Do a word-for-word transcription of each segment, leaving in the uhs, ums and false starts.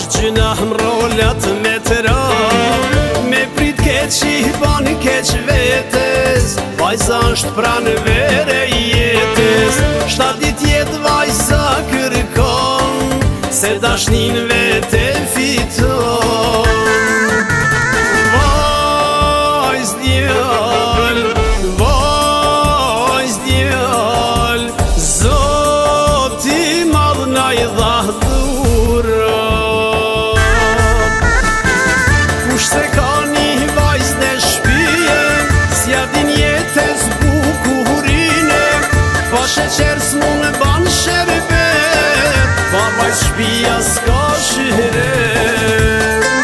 Ashtë gjyna mrollat me të ra, me prit keq i ban keq vetes, vajza është pranë vere jetës. Shtat dit jetë vajza kërkon, se dashnin vete fiton. Vajz djall, vajz djall, Zoti madh na i dha dhura. Kush se ka një vajz në shpije, s'ja din jetës bukurine, pa sheqer s'mun ban sherbet, pa vajz shpija s'ka shiret.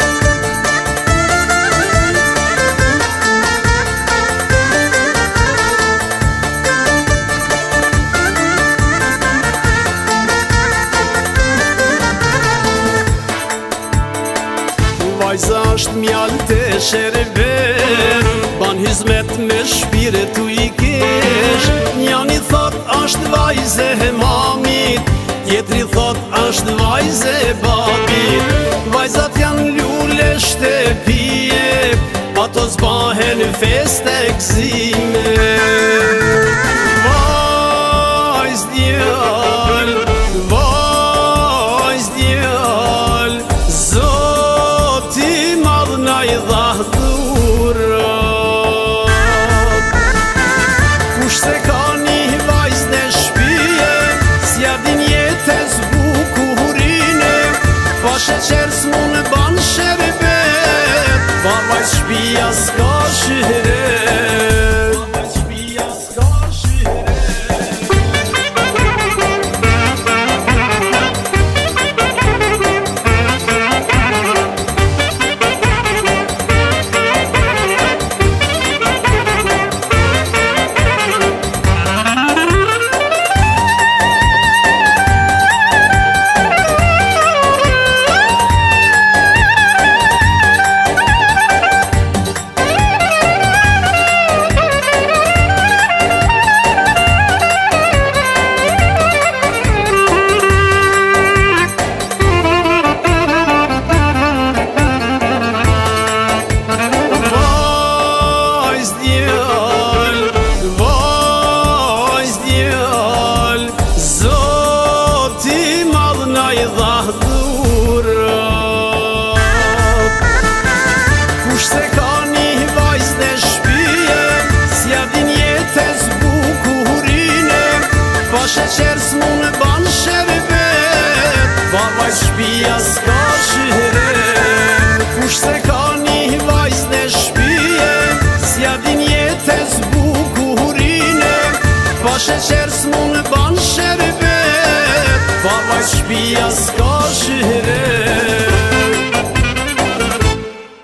Vajza është mjallë të sherbet, ban hizmet me shpire tu i kesh. Njani thot është vajze e mamit, tjetri thot është vajze e babit. Vajzat janë lule shtepije, ato zbahen feste gzime. Vajz djall, vajz djall, Zoti madh na i dha dhura. Kush se ka një vajz në shpije, s'ja din jetës bukurine, pa sheqer s'mun ban sherbet, pa vajz shpija s'ka shiret. Pa vajz shpija s'ka shiret. Kush se ka një vajz në shpije, s'ja din jetës bukurine, pa sheqer s'mun ban sherbet, pa vajz shpija s'ka shiret. Kush se ka një vajz në shpije, s'ja din jetës bukurine, pa sheqer s'mun ban sherbet, pa vajz shpija s'ka shiret.